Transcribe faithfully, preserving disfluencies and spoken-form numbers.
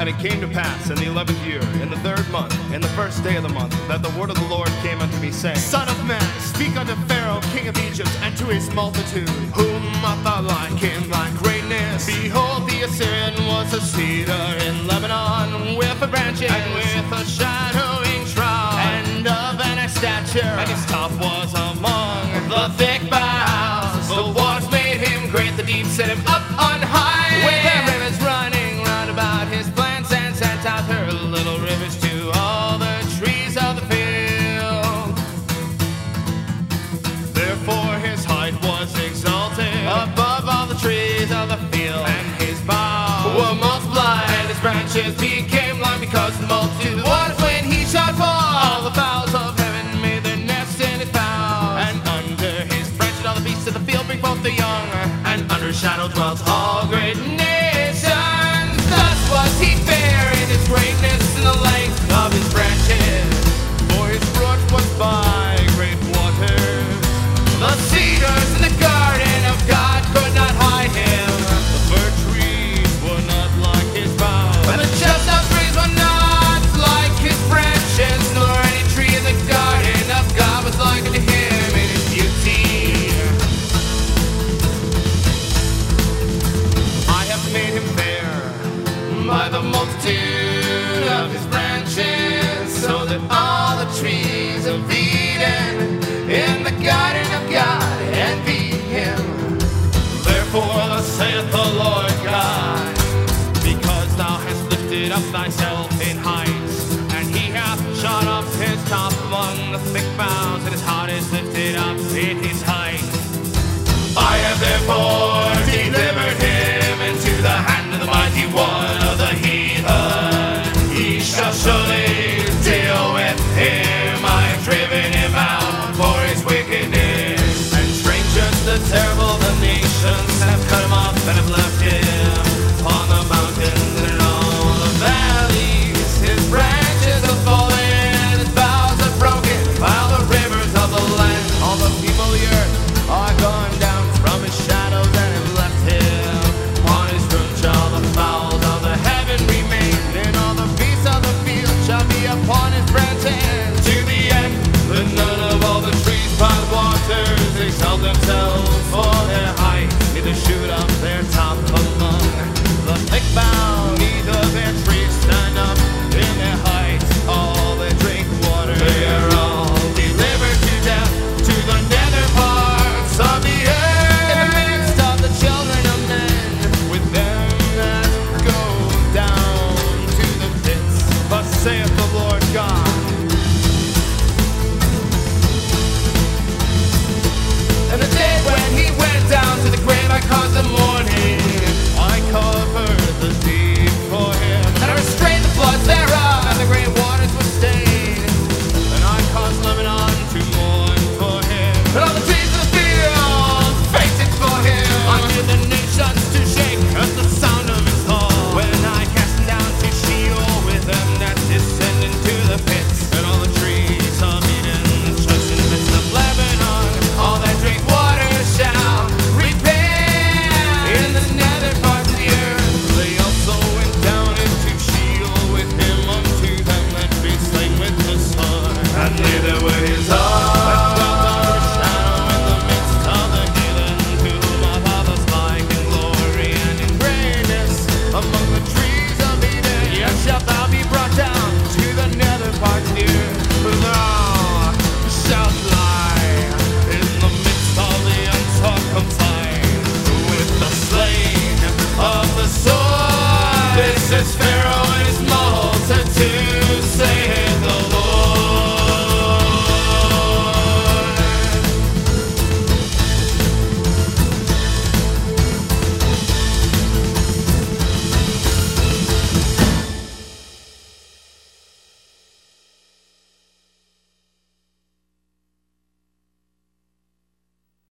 And it came to pass in the eleventh year, in the third month, in the first day of the month, that the word of the Lord came unto me, saying, Son of man, speak unto Pharaoh, king of Egypt, and to his multitude. Whom art thou like in thy greatness? Behold, the Assyrian was a cedar in Lebanon, with a branches, and with a shadowing shroud, and of an stature, and his top was among the thick boughs. The waters made him great, the deep set him up on high, with the rivers running round about his plants, and sent out her little rivers to all the trees of the field. Therefore his height was exalted above all the trees of the field, and his boughs were multiplied, and his branches became long, because the multitude of waters when he shot forth. All the fowls of heaven made their nests in his boughs, and under his branches all the beasts of the field bring forth their young, and under his shadow dwelt all great nations. Thus was he fair in his greatness and the length of his branches, for his brook was by great waters. the cedars in the garden of God could not hide him, The fir trees were not like his boughs, and the chestnut trees were not like his branches, nor any tree in the garden of God was like unto him in his beauty. I have made him fair By the